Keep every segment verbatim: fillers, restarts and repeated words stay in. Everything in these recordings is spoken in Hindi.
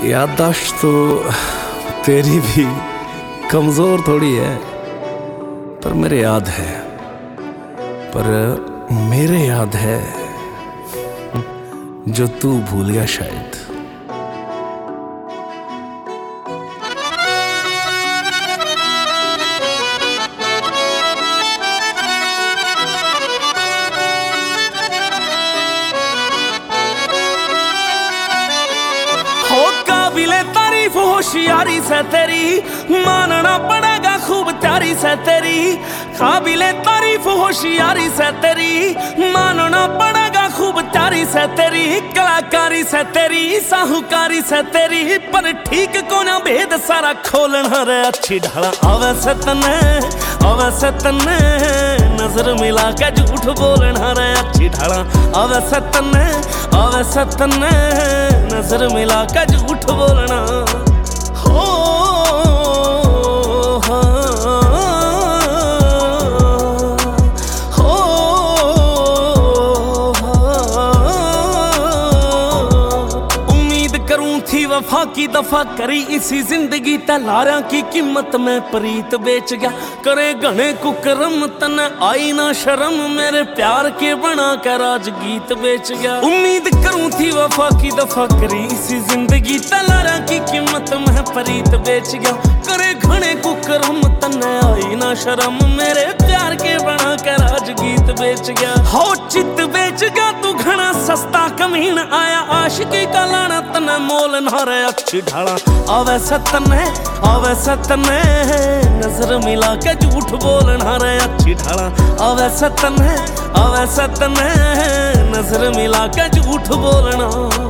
याददाश्त तो तेरी भी कमज़ोर थोड़ी है, पर मेरे याद है, पर मेरे याद है जो तू भूल गया शायद। तारीफ होशियारी से तेरी, मानना पड़ेगा खूब प्यारी से तेरी। काबिले तारीफ होशियारी से तेरी, मानना पड़ेगा खूब प्यारी से तेरी। कलाकारी से तेरी, साहूकारी से तेरी, पर ठीक को ना भेद सारा खोलना रे अच्छी ढाला। आवे से तने आवे से तने नजर मिला के झूठ बोलना रे अच्छी ढाला। आवे से तने आवे से तने नजर मिला के झूठ बोलना। हो थी वफा की दफा करी इसी जिंदगी तलारा की कीमत में प्रीत बेच गया। करे घने कुकरम तने आई ना शर्म, मेरे प्यार के बना कर आज गीत बेच गया। उम्मीद करूं थी वफा की दफा करी इसी जिंदगी तलारा की कीमत में प्रीत बेच गया। करे घने कुकरम तने आई ना शर्म, मेरे प्यार के बना कर आज गीत बेच गया। हो चित बेच गया तू घना सस्ता कमीन, आया आशिकी का लाना तने मोल नारे अच्छी ढाला। आवे सतने आवे सतने नजर मिला के झूठ बोलना रे अच्छी ढाला। आवे सतने आवे सतने नजर मिला के झूठ बोलना।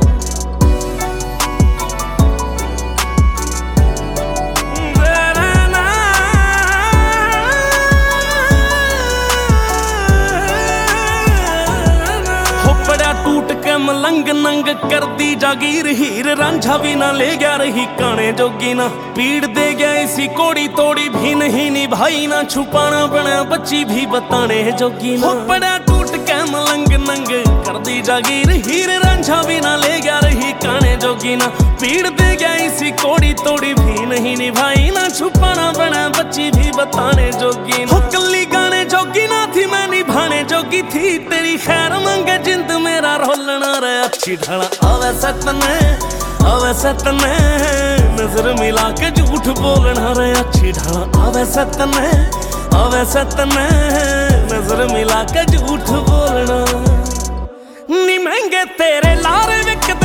टूट के मलंग नंग कर दी जागीर, हीर रांझा भी ना ले गया रही काने जोगी ना। पीड़ दे गया इसी कोड़ी तोड़ी भी नहीं निभाई ना, छुपाना बना बच्ची भी बताने जोगी ना। पड़ा टूट के मलंग नंग कर दी जागीर, हीर रांझा भी ना ले गया रही काने जोगी ना। पीड़ दे गया इसी कोड़ी तोड़ी भी नहीं निभाई ना, छुपाना बना बच्ची भी बताने जोगी ना। कल्ली गाने जोगी ना थी मैं निभाने जोगी थी, तेरी खैर मंगे जिंद मेरा रोलना रे अच्छी ढाला। आवे सतने आवे सतने नजर मिला के झूठ बोलना रे अच्छी ढाला। आवे सतने आवे सतने नजर मिला के झूठ बोलना। नी महंगे तेरे लारे विकते